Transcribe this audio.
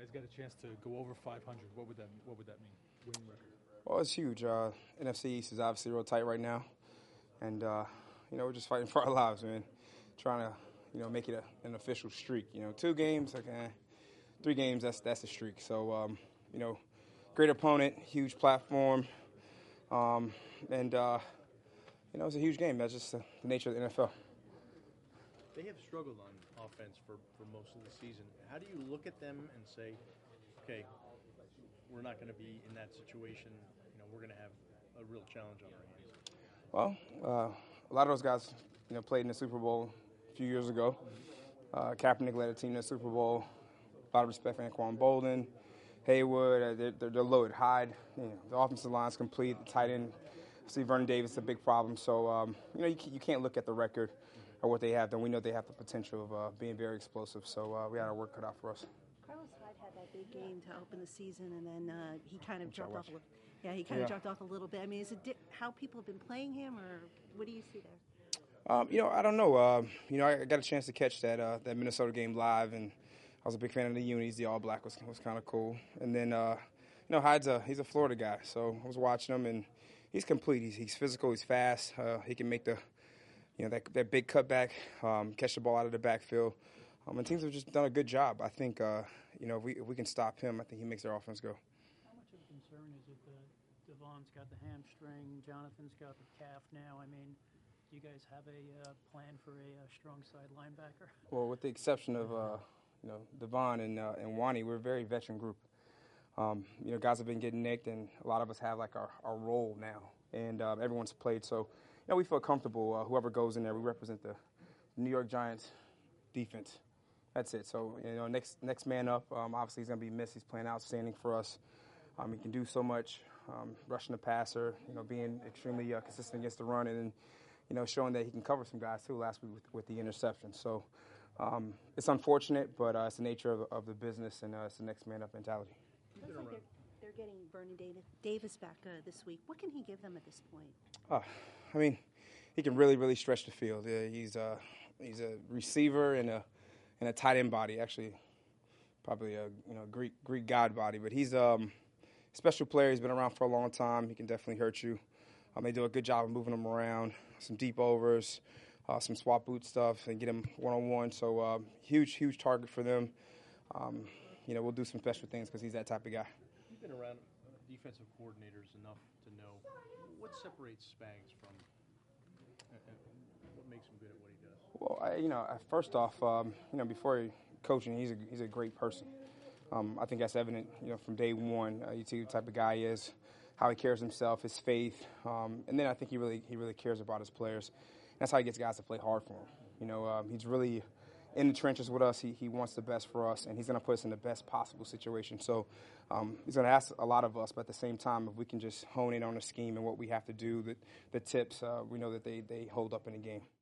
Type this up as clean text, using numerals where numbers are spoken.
guys got a chance to go over 500. What would that mean? Winning record. Well, it's huge. NFC East is obviously real tight right now, and we're just fighting for our lives, man. Trying to make it an official streak. 2 games, okay, 3 games. That's a streak. So great opponent, huge platform, and it's a huge game. That's just the nature of the NFL. They have struggled on offense for most of the season. How do you look at them and say, okay, we're not going to be in that situation. We're going to have a real challenge on our hands. Well, a lot of those guys, played in the Super Bowl a few years ago. Kaepernick led a team to the Super Bowl. A lot of respect for Anquan Bolden, Haywood. They're loaded. Hyde. The offensive line's complete. The tight end, see Vernon Davis, is a big problem. So you can't look at the record or what they have done. We know they have the potential of being very explosive. So we got our work cut out for us. Carlos Hyde had that big game to open the season, and then he kind of dropped off a little. Yeah, he kind of dropped off a little bit. I mean, is it how people have been playing him, or what do you see there? I don't know. I got a chance to catch that Minnesota game live, and I was a big fan of the unis. The all black was kind of cool. And then Hyde's he's a Florida guy, so I was watching him, and he's complete. He's physical. He's fast. He can make the that big cutback, catch the ball out of the backfield. And teams have just done a good job. I think if we can stop him, I think he makes their offense go. How much of a concern is it that Devon's got the hamstring, Jonathan's got the calf now? I mean, do you guys have a plan for a strong side linebacker? Well, with the exception of Devon and Wani, we're a very veteran group. Guys have been getting nicked, and a lot of us have like our role now, and everyone's played. So we feel comfortable. Whoever goes in there, we represent the New York Giants defense. That's it. So next man up. Obviously, he's going to be missed. He's playing outstanding for us. He can do so much, rushing the passer. Being extremely consistent against the run, and then showing that he can cover some guys too. Last week with the interception. So it's unfortunate, but it's the nature of the business, and it's the next man up mentality. Looks like they're getting Vernon Davis back this week. What can he give them at this point? He can really, really stretch the field. He's a receiver and a tight end body. Actually, probably a Greek god body. But he's a special player. He's been around for a long time. He can definitely hurt you. They do a good job of moving him around. Some deep overs, some swap boot stuff, and get him one-on-one. So huge target for them. We'll do some special things because he's that type of guy. You've been around defensive coordinators enough to know what separates Spags from what makes him good at what he does. Well, first off, before coaching, he's a great person. I think that's evident, from day one. You see the type of guy he is, how he carries himself, his faith, and then I think he really cares about his players. That's how he gets guys to play hard for him. He's really in the trenches with us. He wants the best for us, and he's going to put us in the best possible situation. So he's going to ask a lot of us, but at the same time, if we can just hone in on the scheme and what we have to do, the tips, we know that they hold up in the game.